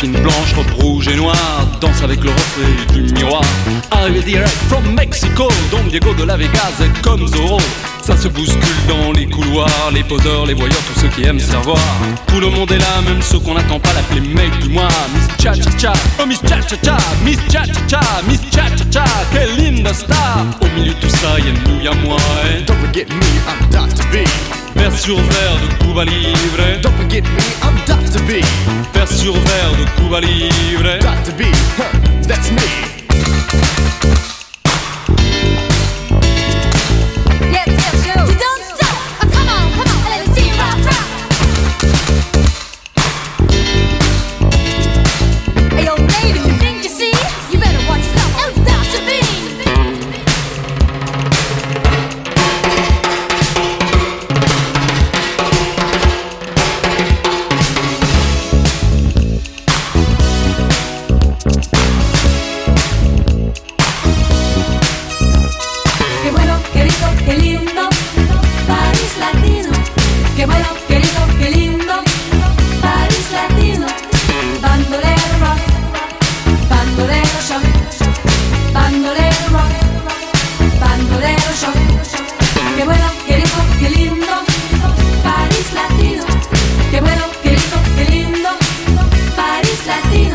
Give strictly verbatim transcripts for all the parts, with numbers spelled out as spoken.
Joséphine blanche, robe rouge et noire, danse avec le reflet du miroir. Arrivé direct from Mexico, Don Diego de la Vegas est comme Zorro. Ça se bouscule dans les couloirs, les poseurs, les voyeurs, tous ceux qui aiment se faire voir. Tout le monde est là, même ceux qu'on n'attend pas, l'appeler mec du mois. Miss Cha-Cha-Cha, oh Miss Cha-Cha-Cha, Miss Cha-Cha-Cha, Miss Cha-Cha-Cha, quelle linda star. Au milieu de tout ça, y'a nous, y'a moi, eh. Don't forget me, I'm Doctor B. Vers sur verre de Cuba Libre. Don't forget me, I'm Doctor B. Vers sur verre de Cuba Libre. Doctor B, huh, that's me. Yes, yes, yo. You don't stop. Oh, come on, come on, let me see you rock, rock. Hey, yo, lady, you think you see? You better watch yourself. Oh, Doctor B. Qué bueno, qué rico, qué lindo, París latino. Qué bueno, qué rico, qué lindo, París latino. Bandolero rock, bandolero shock, bandolero rock, bandolero shock. Qué bueno, qué rico, qué lindo, París latino. Qué bueno, qué rico, qué lindo, París latino.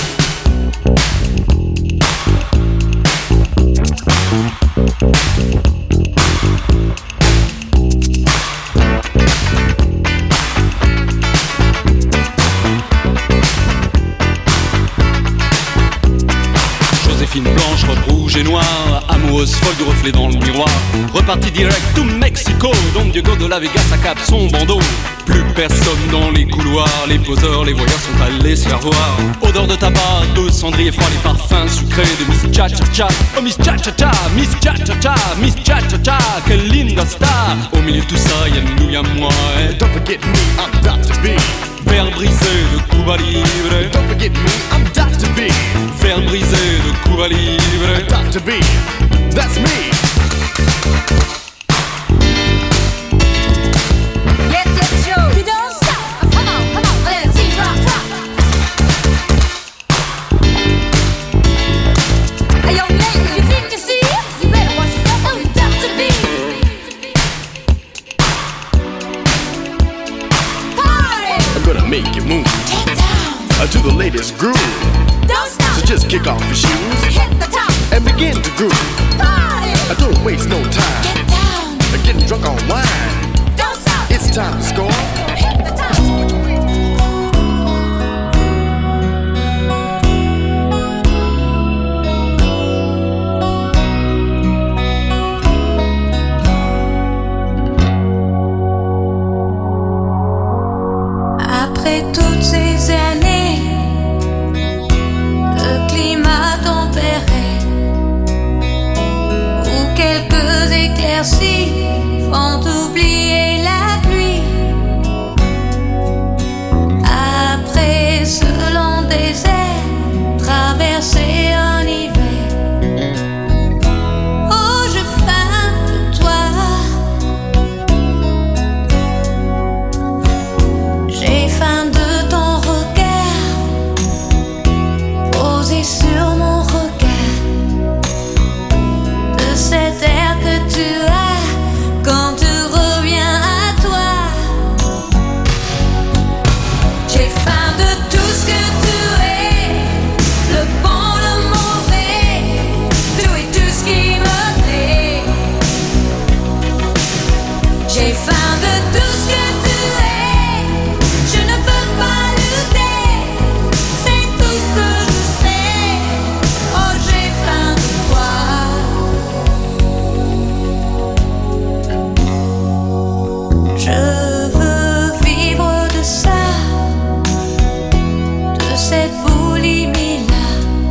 Joséphine blanche, robe rouge et noire, amoureuse folle du reflet dans le miroir. Reparti direct to Mexico, Don Diego de la Vegas accap son bandeau. Plus personne dans les couloirs, les poseurs, les voyeurs sont allés se faire voir. Odeur de tabac, de cendrier froid, les parfums sucrés de Miss Cha-Cha-Cha. Oh Miss Cha-Cha-Cha, Miss Cha-Cha-Cha, Miss Cha-Cha-Cha, quelle linda star. Au milieu de tout ça, y'a nous, y'a moi, eh. Don't forget me, I'm Doctor B. Verre brisé de Cuba Libre. Don't forget me, I'm Doctor B. Verre brisé de Cuba Libre. Doctor B, that's me. Yes, yes, yo. You don't stop. Oh, come on, come on, let me see you rock, rock. Hey, yo, lady, you think you see? You better watch yourself. Oh, Doctor B. Party. I'm gonna make you move Get down. uh, to the latest groove. Don't stop. So just kick off your shoes Hit the top. and begin to groove. Party. I don't waste no time. Get down. I'm getting drunk on wine. Don't stop. It's time to score. Hit the top. Après toutes ces années de climat tempéré, où quelques éclaircies font oublier la pluie. Après ce long désert, traverser un hiver. Oh, je faim de toi. J'ai faim de ton regard posé sur mon regard, de cet air que tu as quand tu reviens à toi. J'ai faim de tout ce que tu es, le bon, le mauvais, tout et tout ce qui me plaît. J'ai faim de tout ce que tu es, je ne peux pas lutter, c'est tout ce que je sais. Oh, j'ai faim de toi. Je veux vivre de ça, de cette boulimie-là,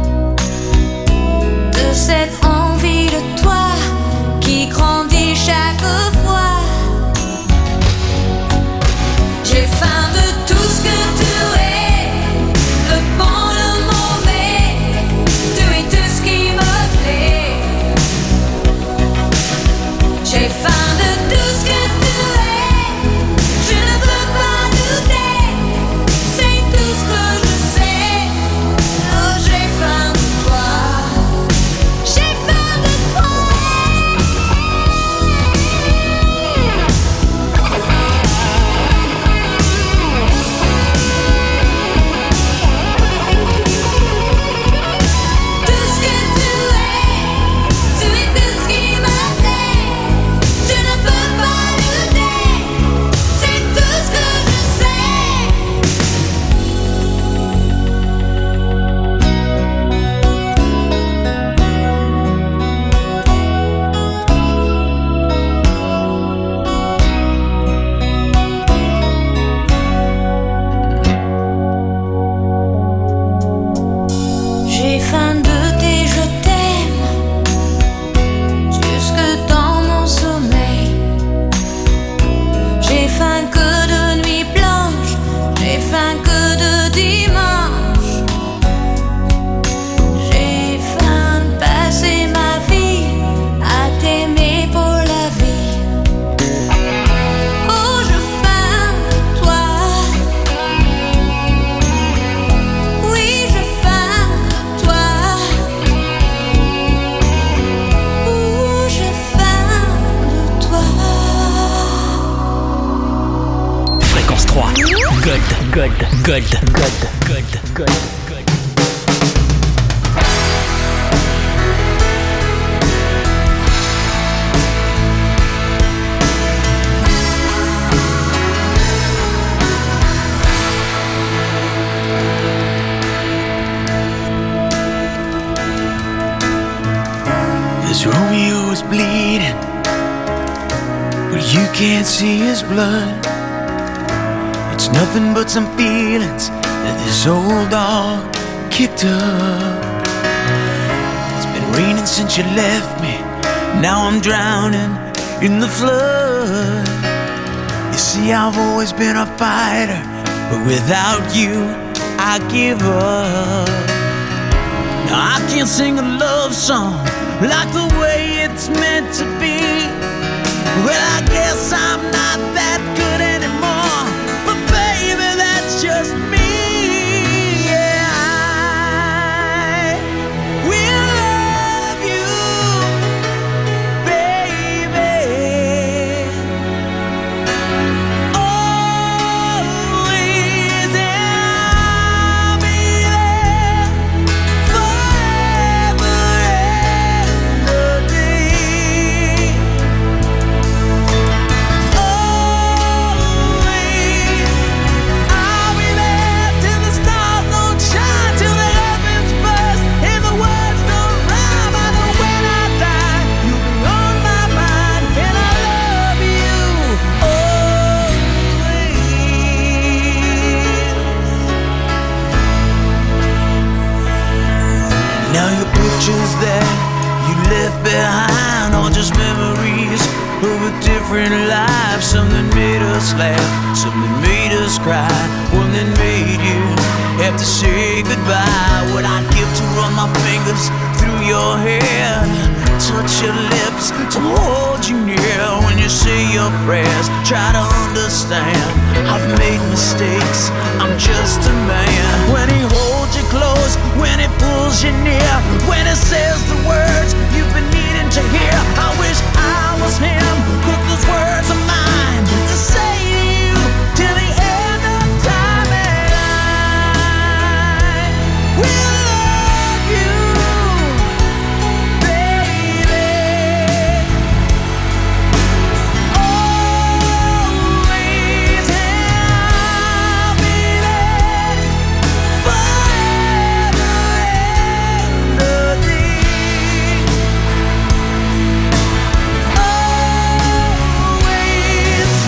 de cette envie de toi qui grandit chaque fois. trois. Good, good, good, good, good, good, good. This Romeo is bleeding, but you can't see his blood. It's nothing but some feelings that this old dog kicked up. It's been raining since you left me, now I'm drowning in the flood. You see, I've always been a fighter, but without you, I give up. Now I can't sing a love song like the way it's meant to be. Well, I guess I'm not that good anymore, but baby, that's just me. Yeah, I will love you, baby, always, and I'll be there forever and a day. Always, I'll be there till the stars don't shine, till the heavens burst and the words don't rhyme. I know when I die, you'll be on my mind, and I love you always. Now your pictures that you left behind are just memories of a different life. Some that made us laugh, some that made us cry, one that made you have to say goodbye. What I'd give to run my fingers through your hair, touch your lips, to hold you near when you say your prayers. Try to understand, I've made mistakes, I'm just a man. When he holds you close, when he pulls you near, when he says the words you've been needing to hear, I wish I was him, 'cause those words are mine to say to you till the end of time. And I will love you, baby, always, and I'll be there forever and a day. Always,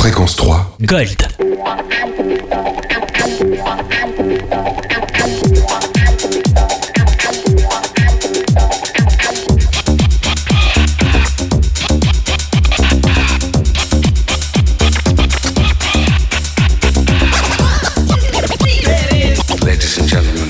Fréquence trois. Gold. Ladies and gentlemen.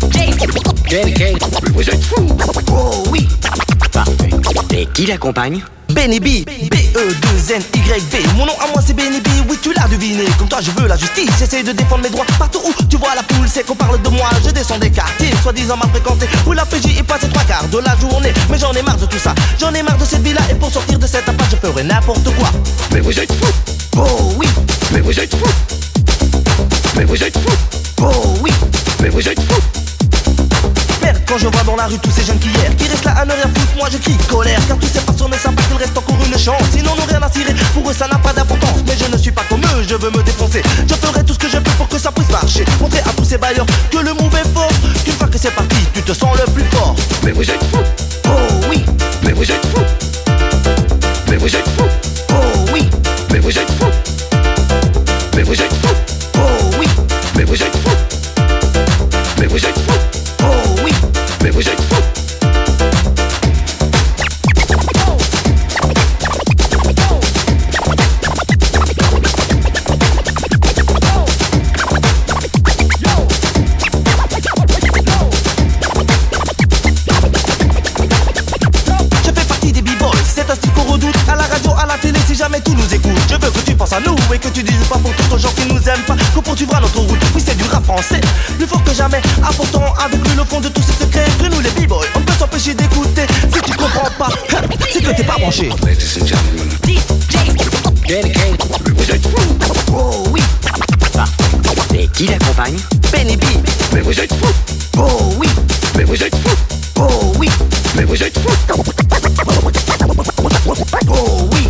Vous êtes fous. Oh oui. Parfait. Et qui l'accompagne? Benny B, B E deux N Y B. Mon nom à moi c'est Benny B, oui tu l'as deviné. Comme toi je veux la justice, j'essaie de défendre mes droits. Partout où tu vois la foule, c'est qu'on parle de moi. Je descends des quartiers, soi-disant mal fréquentés, où la P J est passée trois quarts de la journée. Mais j'en ai marre de tout ça, j'en ai marre de cette vie-là. Et pour sortir de cette impasse, je ferai n'importe quoi. Mais vous êtes fous. Oh oui. Mais vous êtes fous. Mais vous êtes fous. Oh oui. Mais vous êtes fous. Merde, quand je vois dans la rue tous ces jeunes qui hier, qui restent là à ne rien foutre, moi je crie colère. Car tous ces passants ne savent pas qu'il reste encore une chance. Sinon n'ont rien à cirer, pour eux ça n'a pas d'importance. Mais je ne suis pas comme eux, je veux me défoncer. Je ferai tout ce que je peux pour que ça puisse marcher. Montrer à tous ces bailleurs que le move est fort. Qu'une fois que c'est parti, tu te sens le plus fort. Mais vous êtes fous. Oh oui. Mais vous êtes fous. Mais vous êtes fous. Oh oui. Mais vous êtes fous. Mais vous êtes fous. Oh oui. Mais vous êtes fous. Mais vous êtes fous. Oh oui. Mais vous êtes fous. Je fais partie des b-boys, c'est un style qu'on redoute. À la radio, à la télé, si jamais tout nous écoute. Je veux que tu penses à nous et que tu dises pas pour tous les gens qui nous aiment pas qu'on poursuivra notre route. Oui, c'est du rap français, plus fort que jamais. Apportant avec lui le fond de tous ces secrets que nous les b-boys, on peut s'empêcher d'écouter. Si tu comprends pas, c'est que t'es pas branché. Ladies and gentlemen. Mais vous êtes fous. Oh oui. Et qui l'accompagne? Benny B. Mais vous êtes fous. Oh oui. Mais vous êtes fous. Oh oui. Mais vous êtes fous. Oh oui.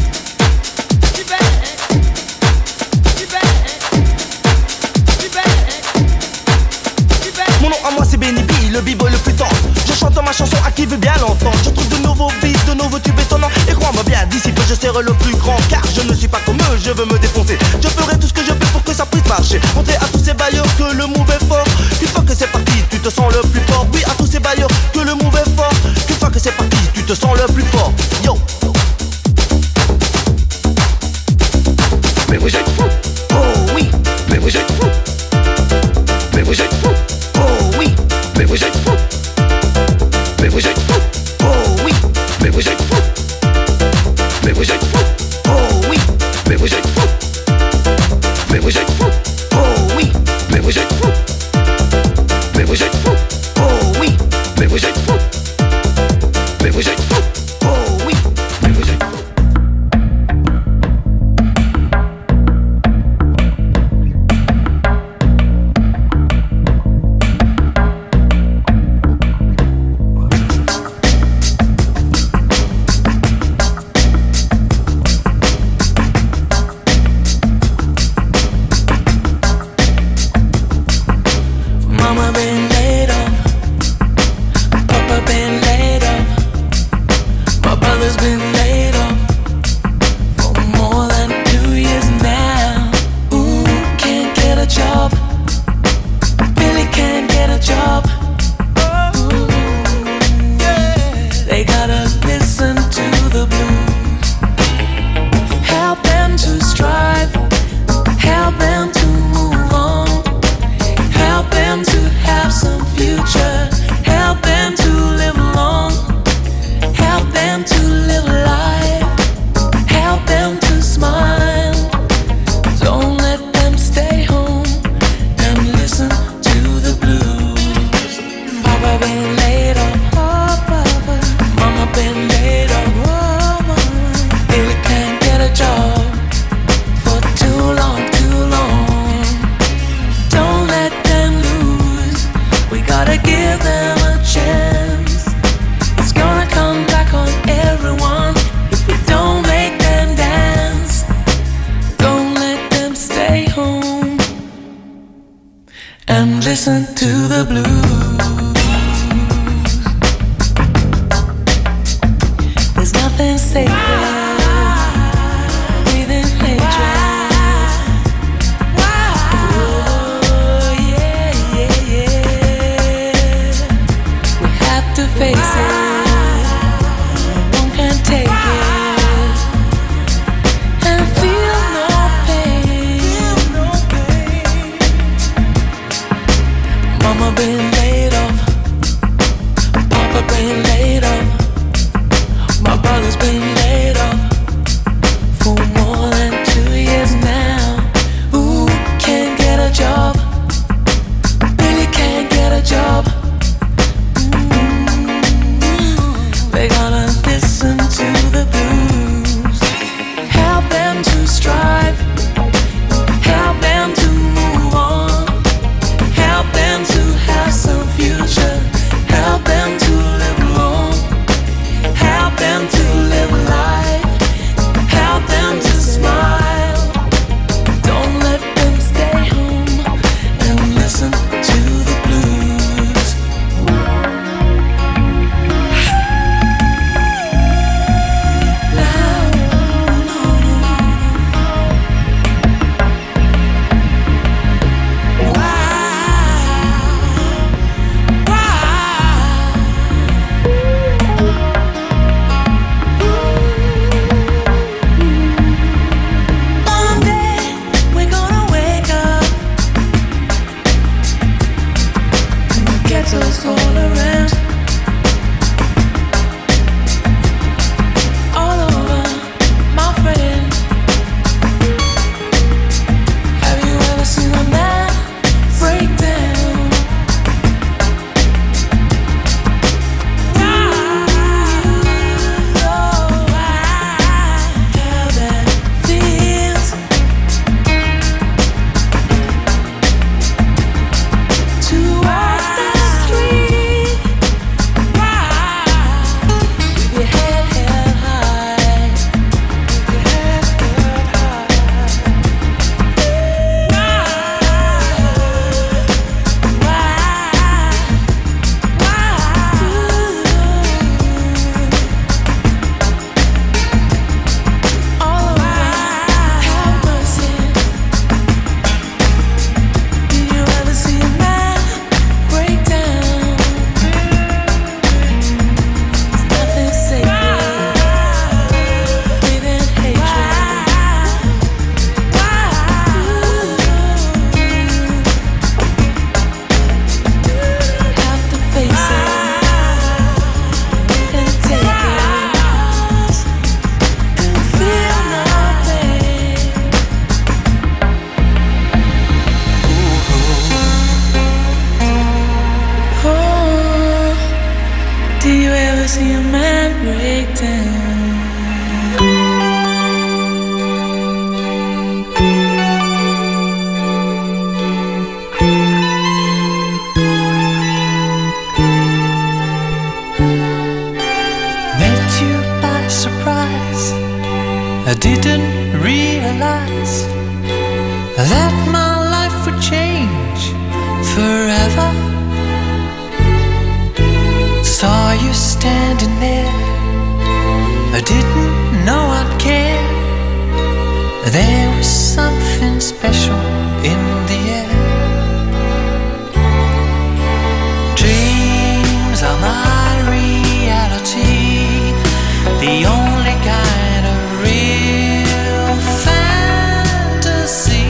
Mon nom à moi c'est Benny B, le b-boy le plus tendre. Je chante ma chanson à qui veut bien l'entendre. Je trouve de nouveaux beats, de nouveaux tubes étonnants. Et crois-moi bien, d'ici peu je serai le plus grand. Car je ne suis pas comme eux, je veux me défoncer. Je ferai tout ce que je peux pour que ça puisse marcher. Montrer à tous ces bailleurs que le move est fort. Une fois que c'est parti, tu te sens le plus fort. Oui, à tous ces bailleurs que le move est fort. Une fois que c'est parti, tu te sens le plus fort. Yo. Mais vous êtes fous. Oh oui. Mais vous êtes fous. Mais vous êtes fous. Oh oui. Mais vous êtes fous. Mais vous êtes fous. Oh oui. Mais vous êtes fous. Mais vous êtes fous. Oh oui. Mais vous êtes fous. Mais vous êtes fous. Oh oui. Mais vous êtes fous. Mais vous êtes fous. Oh oui. Mais vous êtes fous. Mais vous êtes fous. Oh oui. Mais vous êtes fous. Mama been laid off, Papa been laid off, my brother's been laid off for more than two years now. Ooh, can't get a job, Billy can't get a job. Ooh, yeah. They gotta listen to the blues, help them to strive, help them to move on. Help them to have some future. Help them to live long. Help them to live life. Help them to smile. Don't let them stay home and listen to the blues. Papa been laid off. Oh, Papa. Mama been laid off. Oh, Mama. Billy can't get a job for too long, too long. Don't let them lose. We gotta give them a chance. It's gonna come back on everyone if we don't make them dance. Don't let them stay home and listen to the blues. There's nothing sacred, breathing hatred. Mama been laid off, Papa been laid off, my brother's been laid off for more than two years now. Who can't get a job? Billy can't get a job. Mm-hmm. They gotta listen to the blues, help them to strive, help them to move on, help them to have some future, help them to live long, help them to live life, help them to smile. Don't let them stay home and listen to the blues. Now, no, no, no. Why? One day we're gonna wake up and the ghetto's all around, all over, my friend. Have you ever seen a man break down? How that feels to walk the street with your head held high, with your head held all around. Have mercy. Did you ever see a man break down? Nothing sacred, breathing hatred. Have to face it and take it and feel nothing. Oh, do you ever see a man break down? Met you by surprise. I didn't realize that my life would change forever. Saw you standing there, I didn't know I'd care. There was something special in the air. Dreams are my reality, the only kind of real fantasy.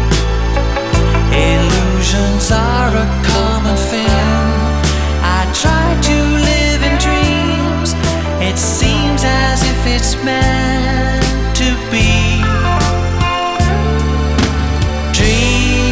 Illusions are a common thing. I try to live in dreams. It seems as if it's meant. Dreams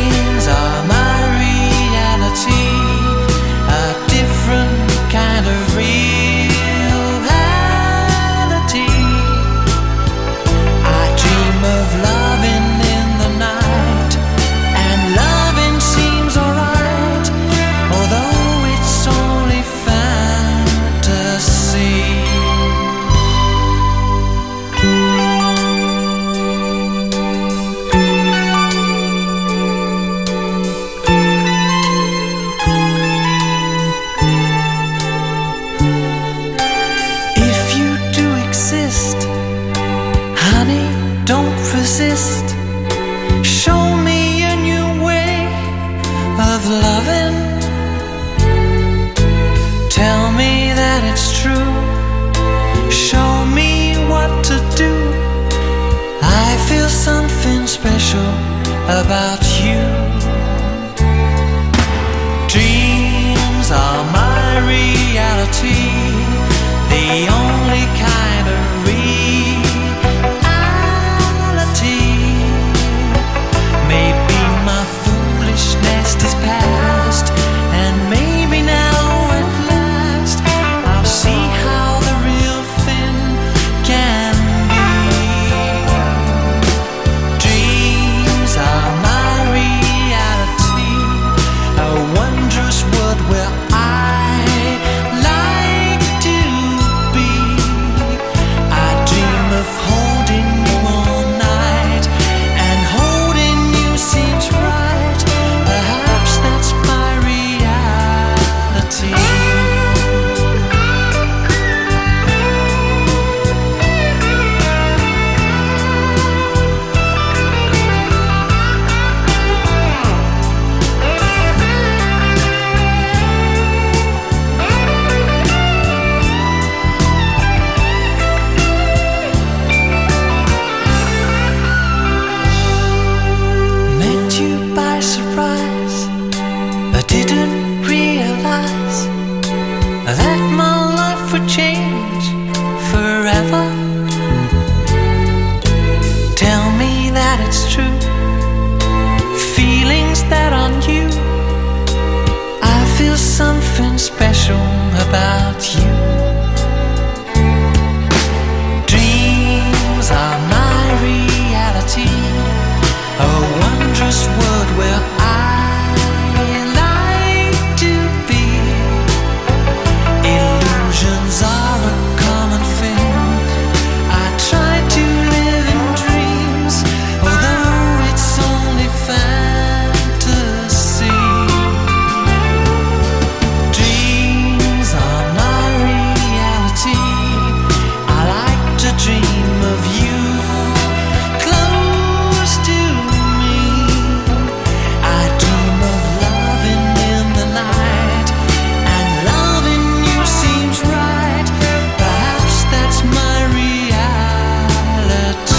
the only kind of reality. Maybe my foolishness is past, and maybe now at last I'll see how the real thing can be. Dreams are my reality, a wondrous world where I like to be. I dream of holding you all night, and holding you seems right. Perhaps that's my reality. Met you by surprise, I didn't realize that my life would change forever. Tell me that it's true, feelings that are new. I feel something special about you. Dreams are my reality, a wondrous world where I like to be. Illusions are a common thing. I try to live in dreams, although it's only fantasy. Dreams are my reality. I like to dream of you close to me. I dream of loving in the night, and loving you seems right. Perhaps that's my reality.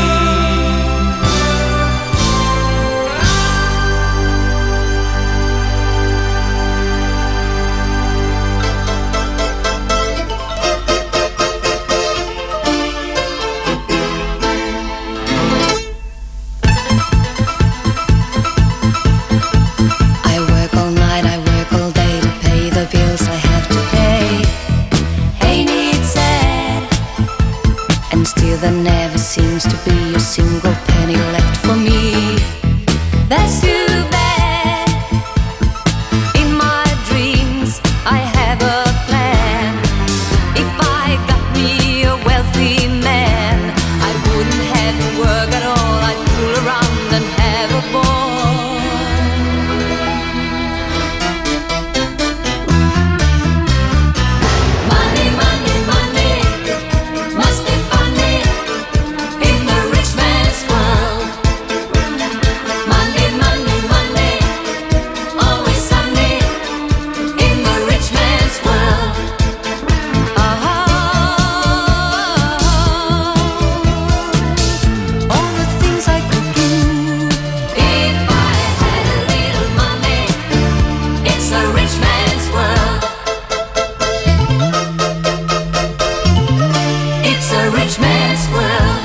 I work all night, I work all day to pay the bills I have to pay. Ain't it sad? And still there never seems to be a single penny left for me. That's too bad. In my dreams I have a plan. If I got me a wealthy man, I wouldn't have to work at all. I'd fool around and have a ball. Money, money, money must be funny in the rich man's world. Money, money, money, always sunny in the rich man's world. All the things I could do if I had a little money. It's a rich man's world. It's a rich man's world.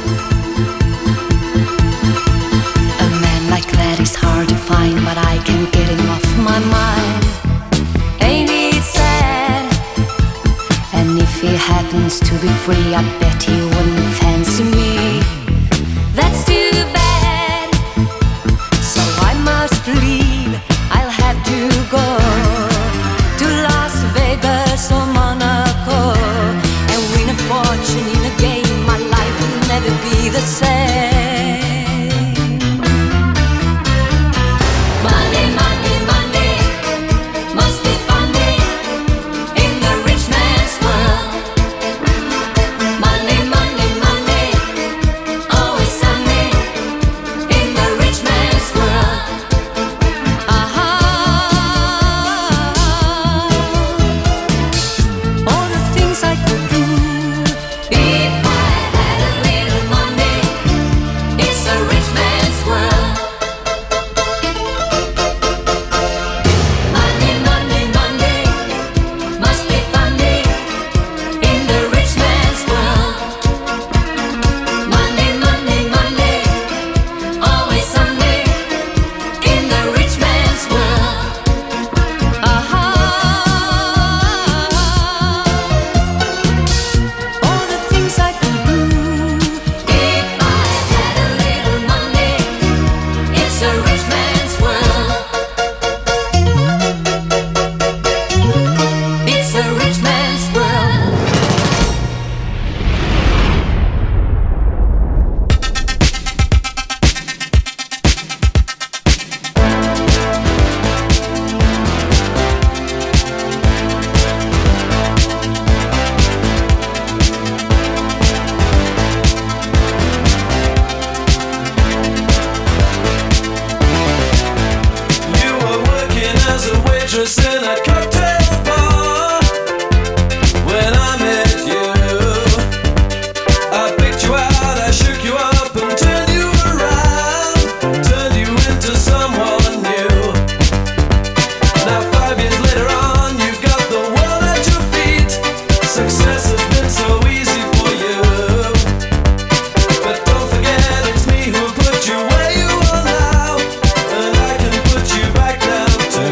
A man like that is hard to find, but I can't get him off my mind. Ain't it sad? And if he happens to be free, I bet he wouldn't fancy me. That's too bad. So I must leave. I'll have to go to Las Vegas or Monaco and win a fortune in a game. My life will never be the same. Money, money, money must be funny in the rich man's world. Money, money, money, always sunny waitress in a cocktail bar. When I met you, I picked you out, I shook you up and turned you around, turned you into someone new. Now five years later on, you've got the world at your feet. Success has been so easy for you, but don't forget it's me who put you where you are now, and I can put you back down too.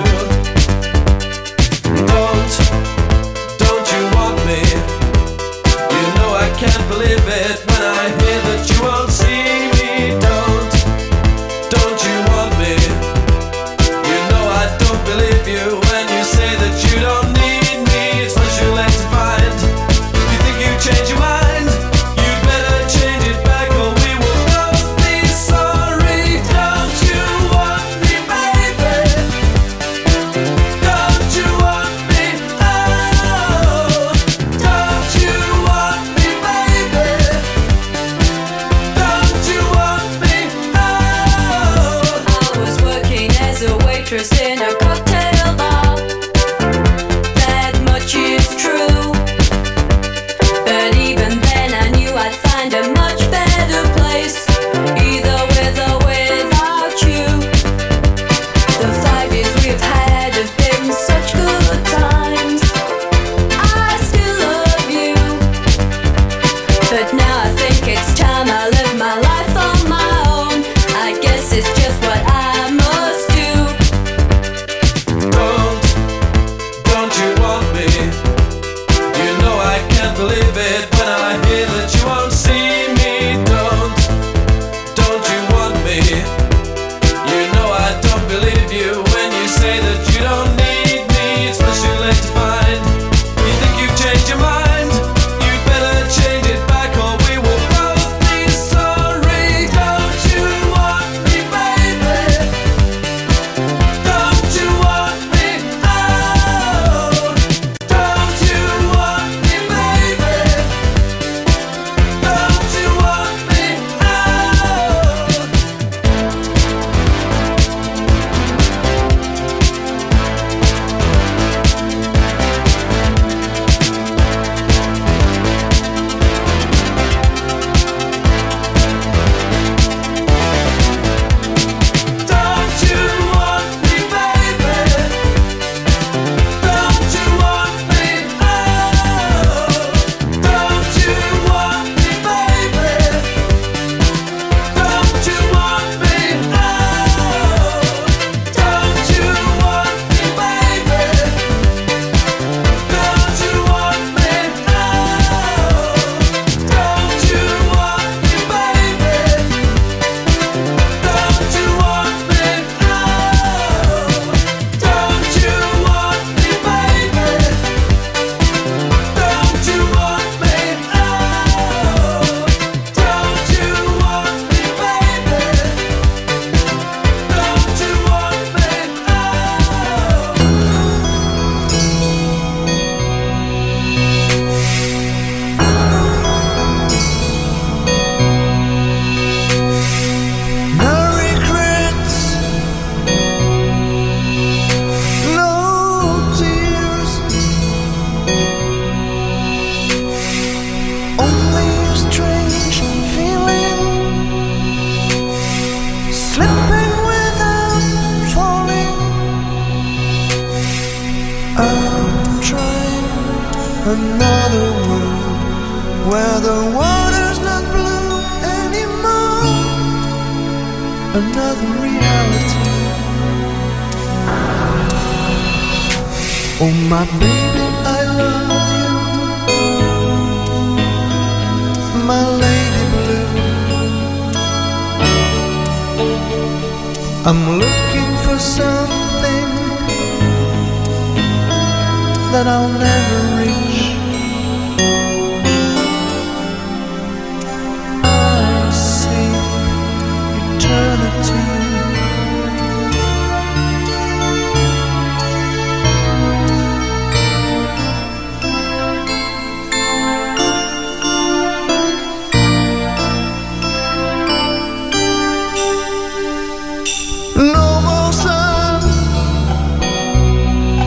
Don't, don't you want me? You know I can't believe it when I hear that you won't see me. Don't, don't you want me? You know I don't believe you when you say that you don't need me. It's much too late to find. You think you change your mind? You'd better change it back or we will both be sorry. Don't you want me, baby? Don't you want me? Oh, don't you want me, baby? Don't you want me? Oh. I was working as a waitress in a cocktail bar. That much is true. But even then I knew I'd find a much better place, either with or without you. The five years we've had have been such good times. I still love you, but now I think it's time I live my life on my own. I guess it's just what I must do. Don't, don't you want me? You know I can't believe it when I hear that you won't see me. Don't, don't you want me? You know I don't believe you when you say that you don't need me. It's much too late to find. You think you've changed your mind? You'd better change it back or we will both be sorry. Don't you want me, baby? Don't you want me? Oh, don't you want me, baby? Don't you want me? Oh. Don't you want me, baby? Don't you want me? Oh, don't you want me, baby? Don't you want me? Oh, don't you want me, baby? Don't you want me? Oh, don't you want me, baby? Don't you want me? Oh, don't you want me, baby? Don't you want me? Oh, don't you want me, baby? Don't you want me? No regrets, no tears, only a strange feeling, slipping without falling. I'm trying another world where the water's not blue anymore. Another reality. Oh my baby, I love you, my lady blue. I'm looking for something that I'll never reach. I see eternity. No more sun,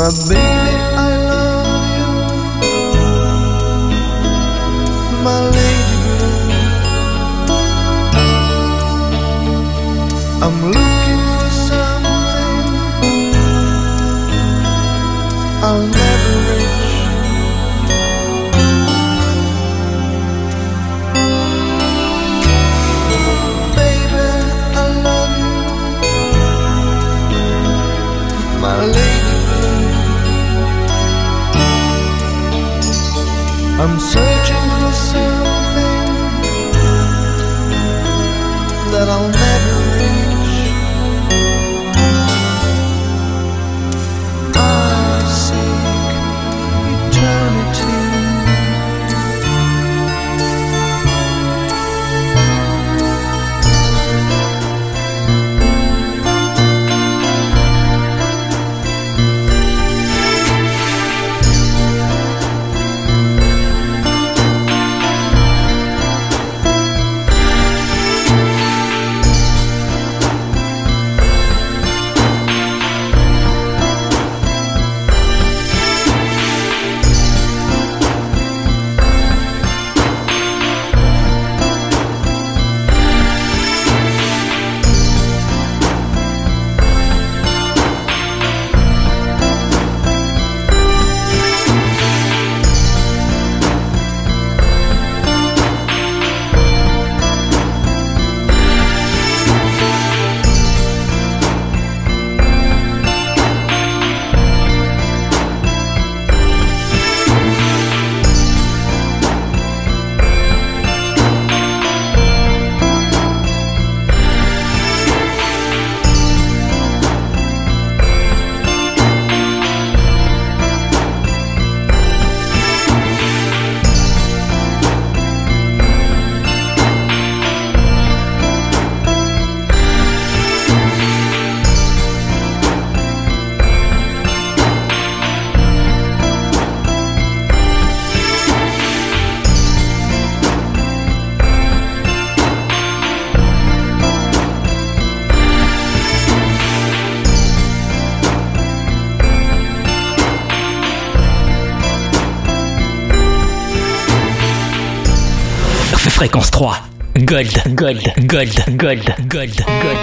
My baby, I love you, my lady blue. I'm looking for something I'll never reach. Baby, I love you, my lady blue. I'm searching for something that I'll never reach. I seek eternity. Fréquence trois. Gold, gold, gold, gold, gold, gold, gold.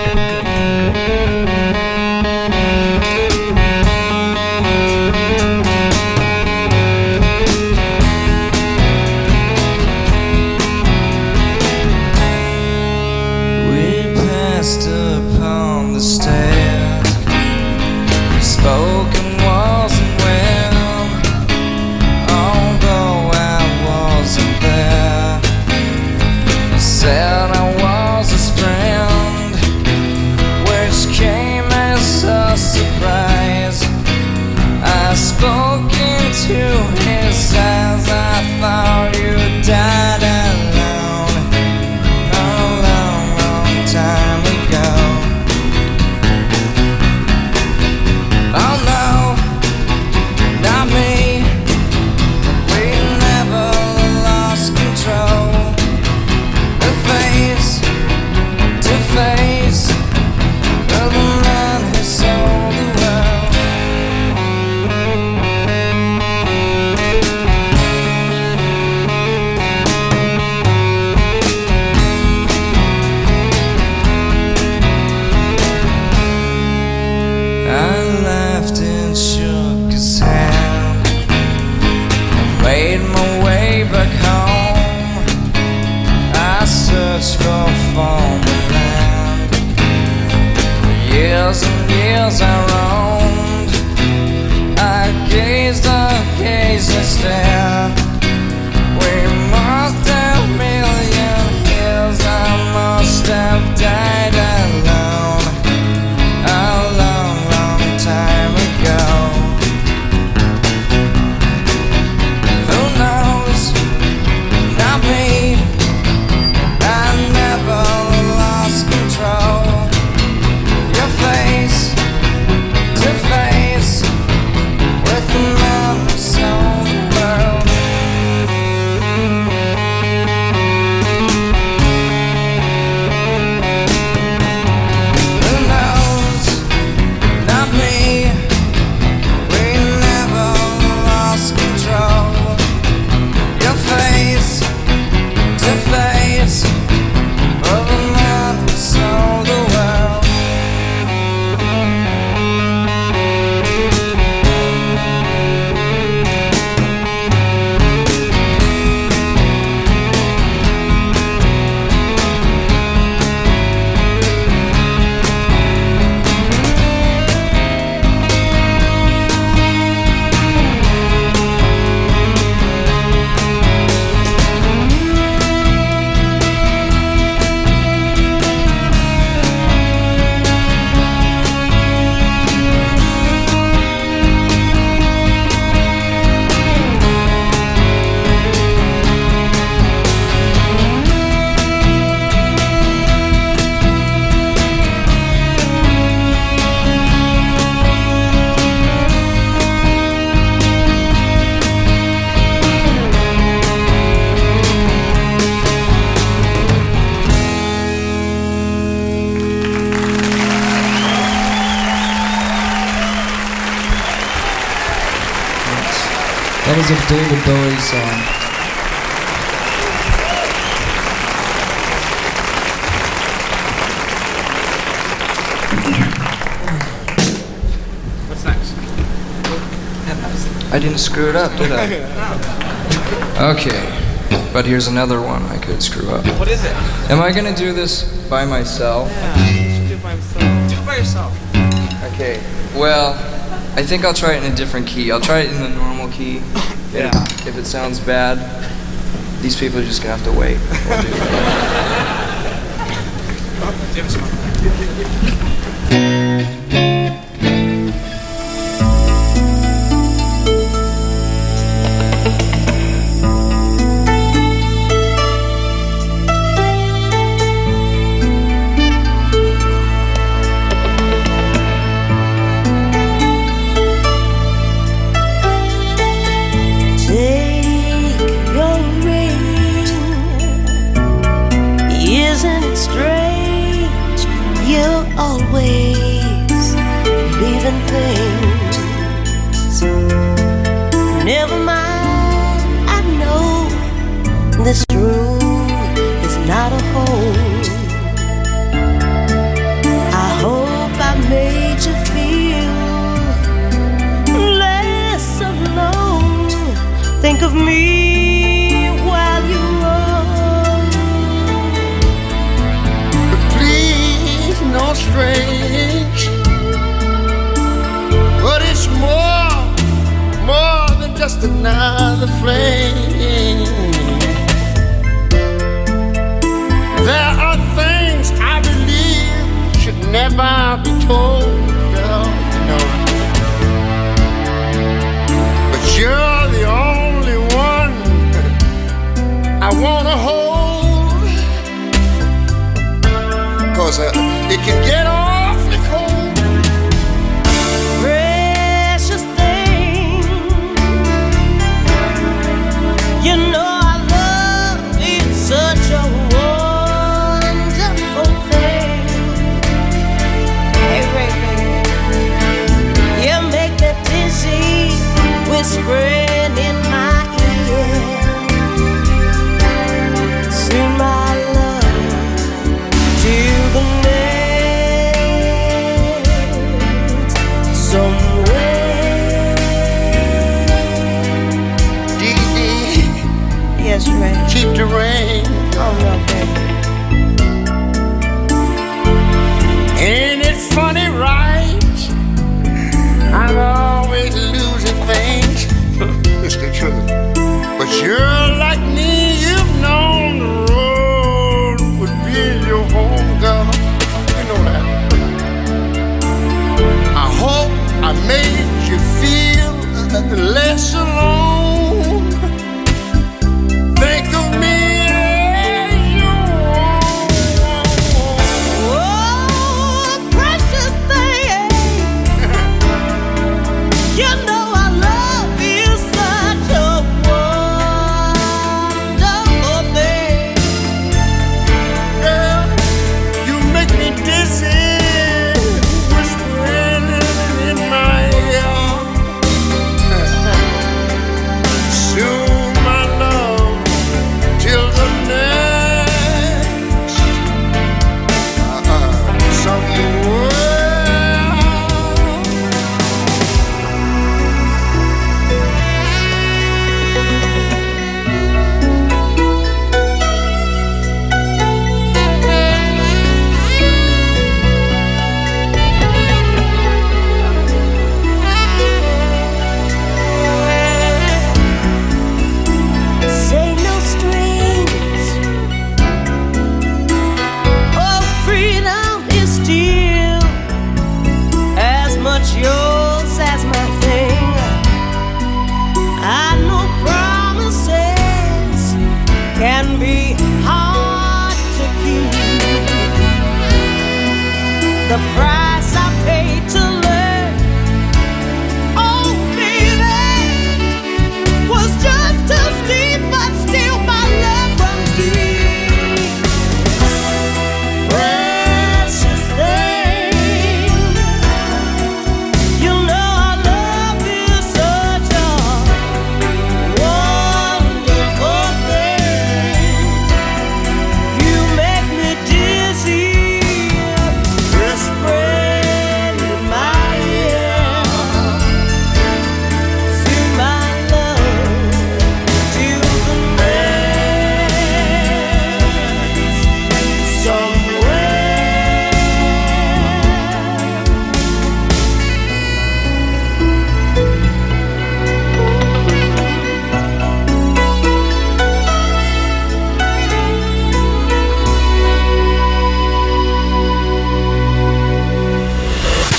That is a David Bowie song. What's next? I didn't screw it up, did I? Okay, but here's another one I could screw up. What is it? Am I gonna do this by myself? Yeah, you should do it by yourself. Do it by yourself. Okay, well, I think I'll try it in a different key. I'll try it in the normal key. Yeah. If, if it sounds bad, these people are just gonna have to wait. We'll do it. Oh, James. Never mind, I know this room is not a home. I hope I made you feel less alone. Think of me while you roll. But please, no strange. But it's more, more than just another flame. There are things I believe should never be told, girl, you know. But you're the only one I wanna hold. 'Cause uh, it can get awfully cold. You know I love you, such a wonderful thing. Hey, Ray, Ray, you make me dizzy, whispering in my ear. Sing my love to the next somewhere. Yes, Ray. Keep the rain. Oh, no, baby. Ain't it funny, right? I'm always losing things. It's the truth. But you're like me, you've known the road would be your home, girl. You know that. I hope I made you feel less alone. Think of me as you want. Oh, precious thing. You know I love you, such a wonderful thing. Girl, you make me dizzy, whispering in my ear.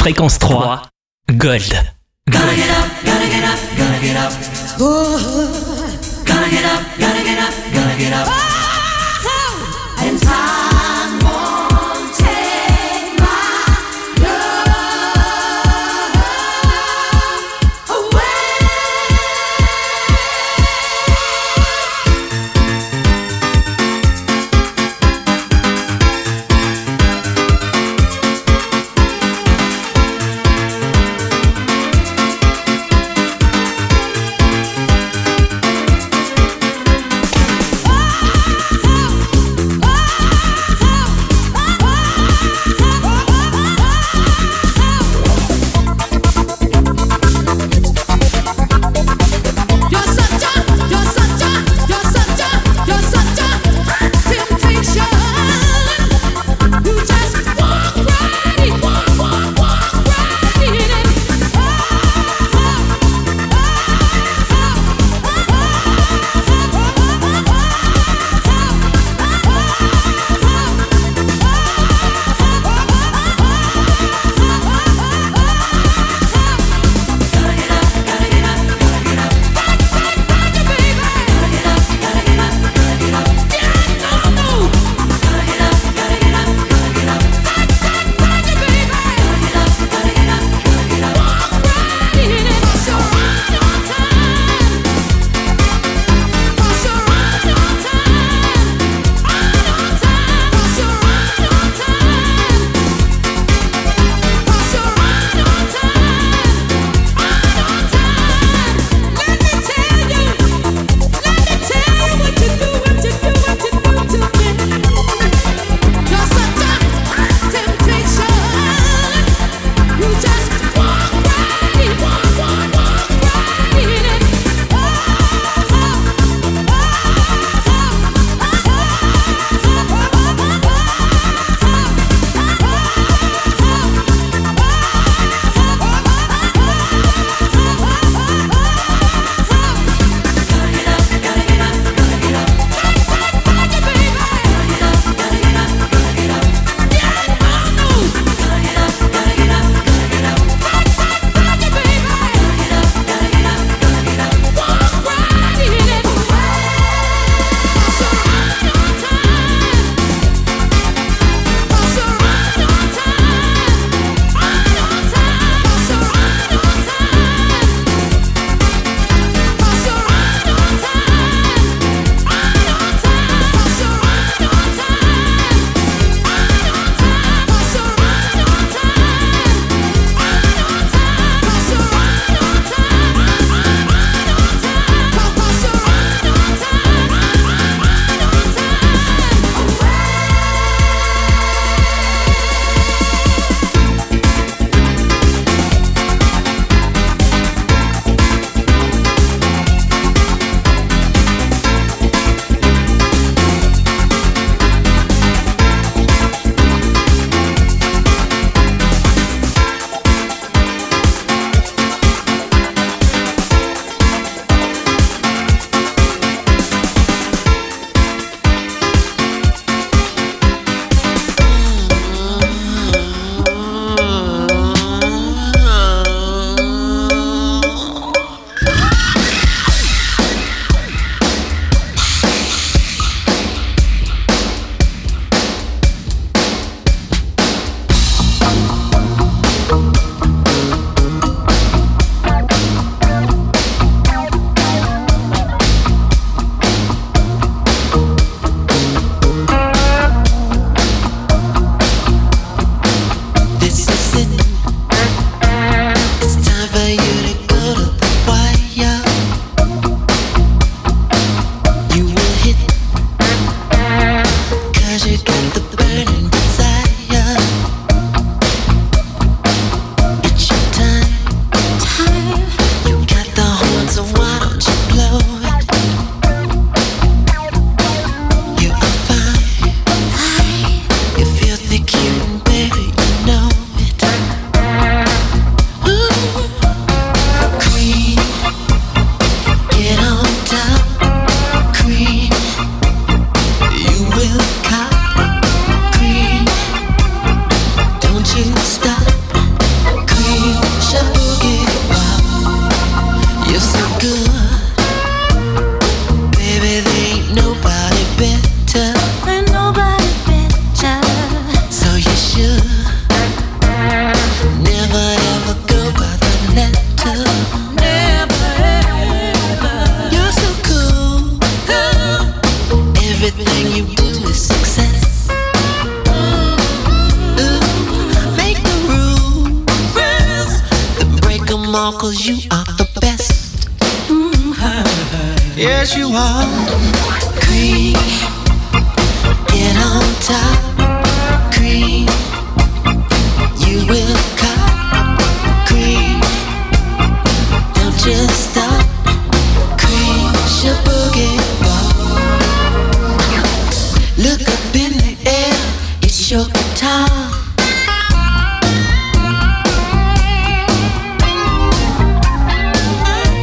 Fréquence trois, Gold. Gotta get up, gotta get up, gotta get up. Ooh, gotta get up, gotta get up, gotta get up. Oh, and time won't take my love away. Yes, you are. Cream, get on top. Cream, you will cop. Cream, don't just stop. Cream, she boogie.